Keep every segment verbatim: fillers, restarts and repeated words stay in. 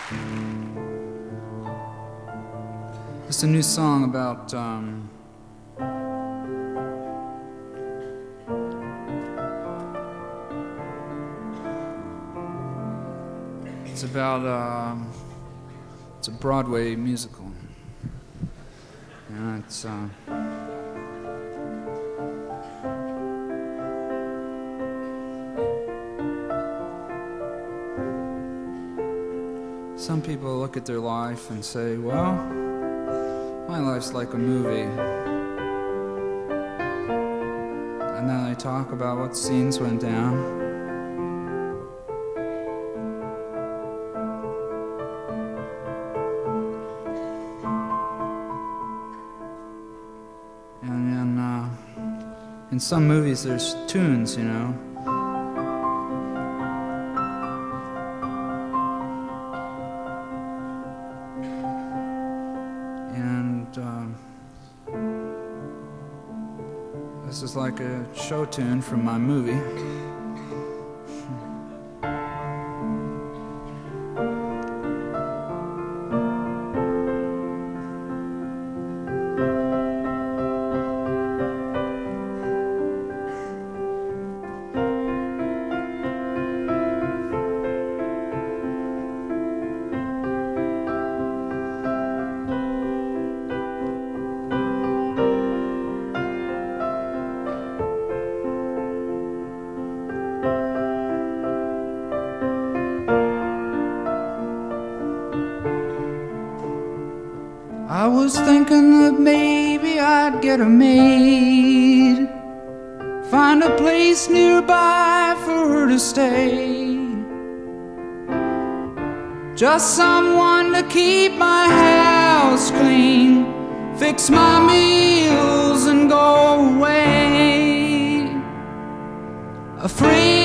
It's a new song about um, it's about uh, it's a Broadway musical, and it's uh, some people look at their life and say, well, my life's like a movie. And then they talk about what scenes went down. And then, uh, in some movies there's tunes, you know. And um, this is like a show tune from my movie. I was thinking that maybe I'd get a maid, find a place nearby for her to stay, just someone to keep my house clean, fix my meals and go away. Afraid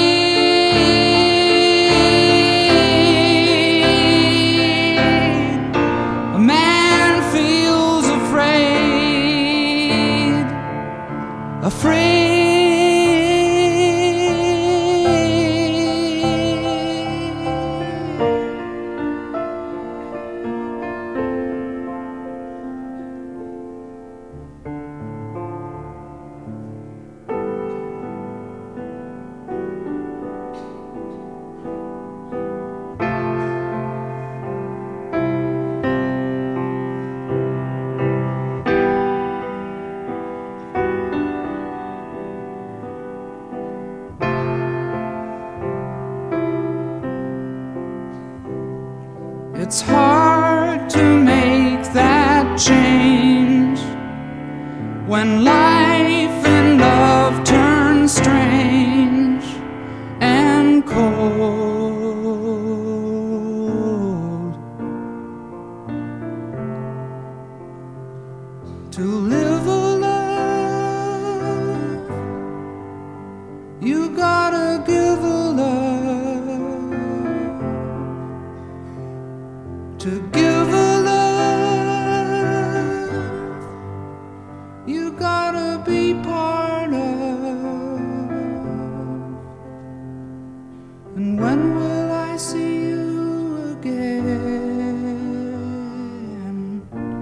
afraid. It's hard to make that change when life and love turn strange and cold. To live a life, you gotta give a love. To give a love, you gotta be part of. And when will I see you again?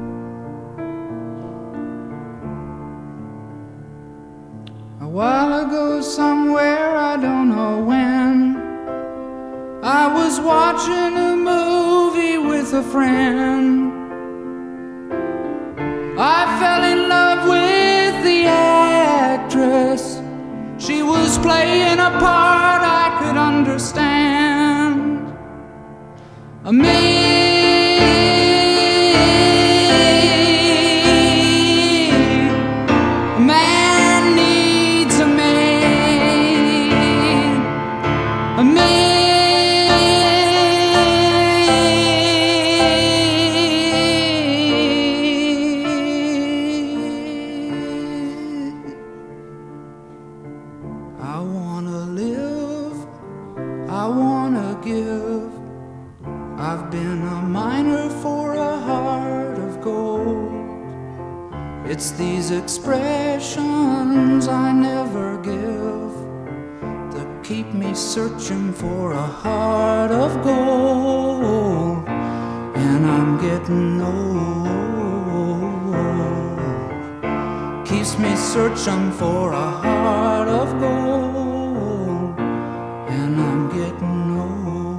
A while ago somewhere, I don't know when, I was watching a movie with a friend. I fell in love with the actress. She was playing a part I could understand. A maid, a man needs a maid, a maid. I wanna live, I wanna give. I've been a miner for a heart of gold. It's these expressions I never give that keep me searching for a heart of gold. keeps me searching for a heart of gold, and I'm getting old.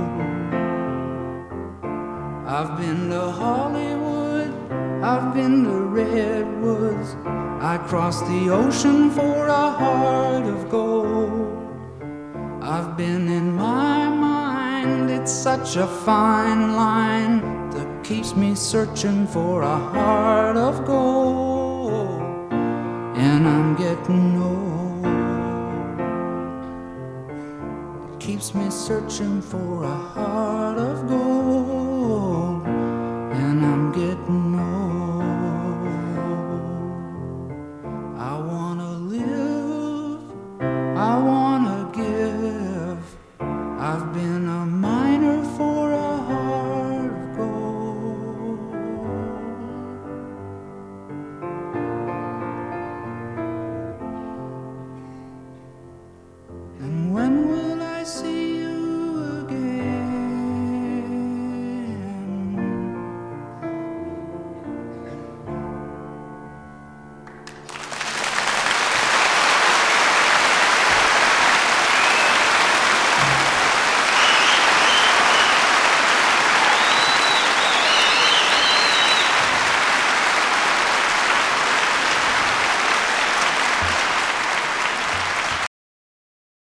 I've been to Hollywood, I've been to redwoods, I crossed the ocean for a heart of gold. I've been in my mind, it's such a fine line that keeps me searching for a heart of gold, and I'm getting old. It keeps me searching for a heart of gold.